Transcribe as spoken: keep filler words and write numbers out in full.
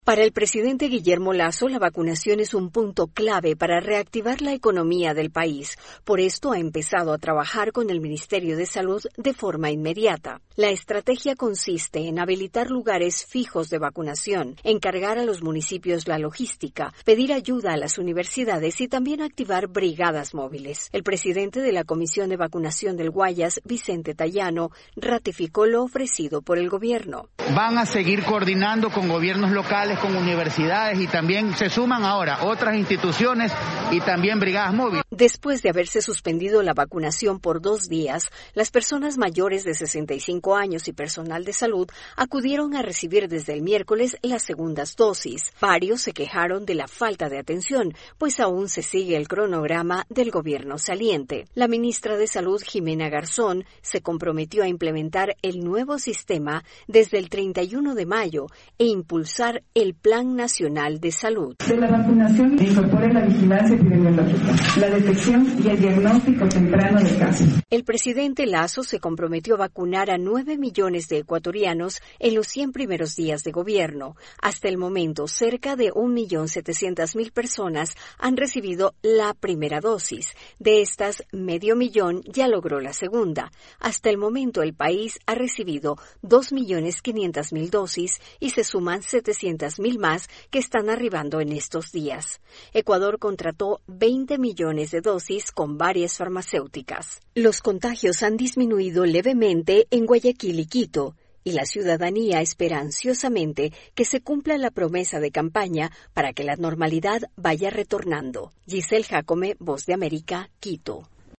Para el presidente Guillermo Lasso, la vacunación es un punto clave para reactivar la economía del país. Por esto ha empezado a trabajar con el Ministerio de Salud de forma inmediata. La estrategia consiste en habilitar lugares fijos de vacunación, encargar a los municipios la logística, pedir ayuda a las universidades y también activar brigadas móviles. El presidente de la Comisión de Vacunación del Guayas, Vicente Tallano, ratificó lo ofrecido por el gobierno. Van a seguir coordinando con gobiernos locales, con universidades y también se suman ahora otras instituciones y también brigadas móviles. Después de haberse suspendido la vacunación por dos días, las personas mayores de sesenta y cinco años y personal de salud acudieron a recibir desde el miércoles las segundas dosis. Varios se quejaron de la falta de atención, pues aún se sigue el cronograma del gobierno saliente. La ministra de Salud, Jimena Garzón, se comprometió a implementar el nuevo sistema desde el treinta y uno de mayo e impulsar el Plan Nacional de Salud. De la vacunación incorpore la vigilancia epidemiológica, la detección y el diagnóstico temprano de casos. El presidente Lasso se comprometió a vacunar a nueve millones de ecuatorianos en los cien primeros días de gobierno. Hasta el momento, cerca de un millón setecientas mil personas han recibido la primera dosis. De estas, medio millón ya logró la segunda. Hasta el momento, el país ha recibido dos millones quinientas mil dosis y se suman setecientas mil más que están arribando en estos días. Ecuador contrató veinte millones de dosis con varias farmacéuticas. Los contagios han disminuido levemente en Guayaquil y Quito, y la ciudadanía espera ansiosamente que se cumpla la promesa de campaña para que la normalidad vaya retornando. Giselle Jacome, Voz de América, Quito.